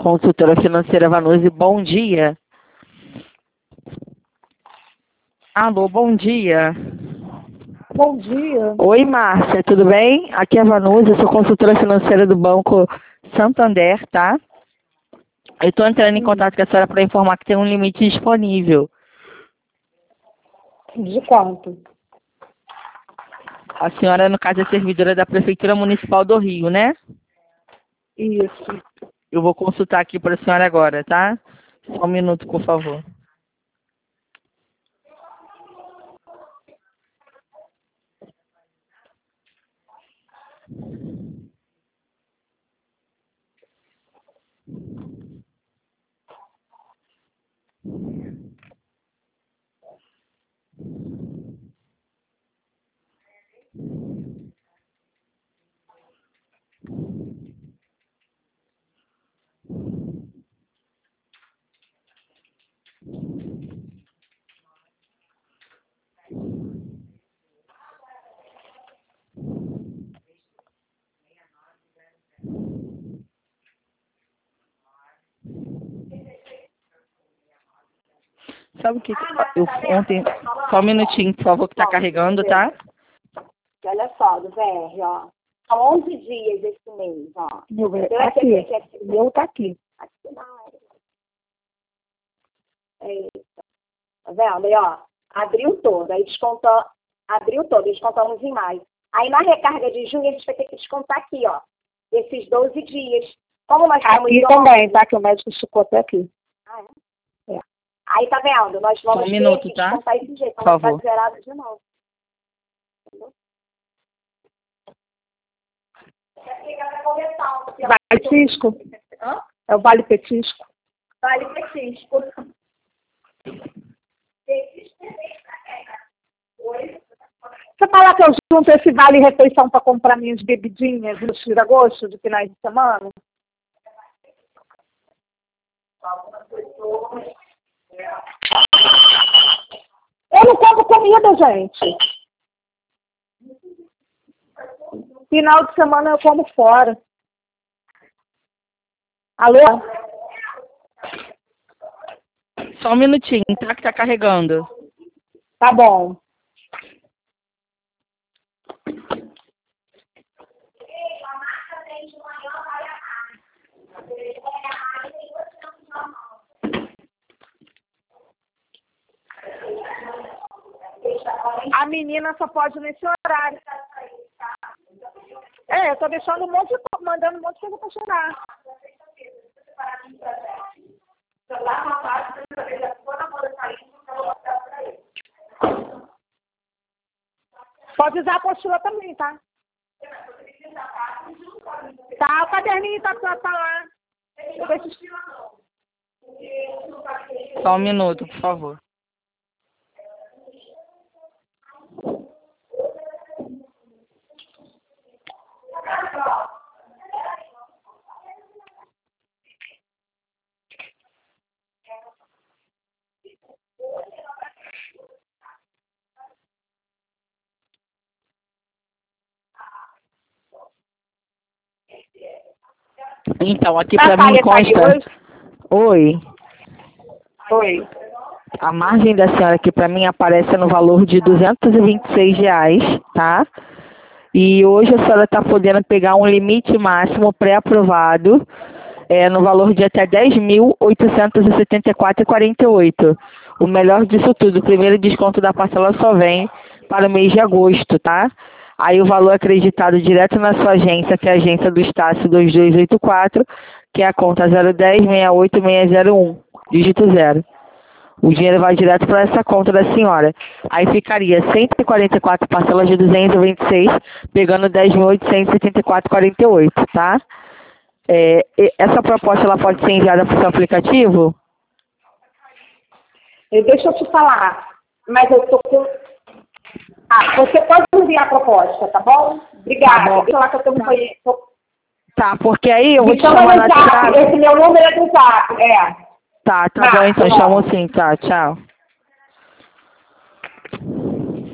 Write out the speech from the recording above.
Consultora financeira Vanucci, bom dia. Alô, bom dia. Bom dia. Oi, Márcia, tudo bem? Aqui é a Vanucci, eu sou consultora financeira do Banco Santander, tá? Eu estou entrando em contato com a senhora para informar que tem um limite disponível. De quanto? A senhora, no caso, é servidora da Prefeitura Municipal do Rio, né? Isso. Eu vou consultar aqui para a senhora agora, tá? Só um minuto, por favor. Sabe o que eu ontem... Só um minutinho, por favor, que tá carregando, tá? Olha só, do VR, ó. São 11 dias esse mês, ó. Meu VR Eu tá recebi aqui. O meu tá aqui. Aqui não, é isso. Tá vendo? Aí, ó, abriu todo, aí descontou, abriu todo, descontamos em maio. Aí na recarga de junho a gente vai ter que descontar aqui, ó, esses 12 dias. Como nós estamos Aqui também, tá? Que o médico esticou até aqui. Ah, é? Aí tá vendo? Nós vamos Só um minuto, ter que tá? descontar esse jeito, Por então vai favor. ficar zerado de novo. Entendeu? Vale petisco? Hã? É o vale petisco? Vale petisco. Você fala que eu junto esse vale refeição para comprar minhas bebidinhas no tira-gosto de finais de semana? Eu não como comida, gente. Final de semana eu como fora. Alô? Só um minutinho, tá? Que tá carregando. Tá bom. A menina só pode nesse horário. É, eu tô deixando mandando um monte de coisa pra chorar. Pode usar a apostila também, tá? Tá, o caderninho tá lá. Eu deixo... Só um minuto, por favor. Então, aqui pra mim consta... Oi. Oi. A margem da senhora aqui pra mim aparece no valor de R$ 226, tá? E hoje a senhora está podendo pegar um limite máximo pré-aprovado no valor de até R$ 10.874,48. O melhor disso tudo, o primeiro desconto da parcela só vem para o mês de agosto, tá? Aí o valor é acreditado direto na sua agência, que é a agência do Estácio 2284, que é a conta 010-68601, dígito 0. O dinheiro vai direto para essa conta da senhora. Aí ficaria 144 parcelas de 226, pegando 10.874,48, tá? Essa proposta ela pode ser enviada para o seu aplicativo? Deixa eu te falar, mas eu tô com... você pode enviar a proposta, tá bom? Obrigada. Tá bom. Deixa lá que eu tô... Tá, porque aí eu vou te Então, chamar no WhatsApp. WhatsApp. Esse meu número é do WhatsApp, é. Tá bom, então chamo sim, tá, tchau.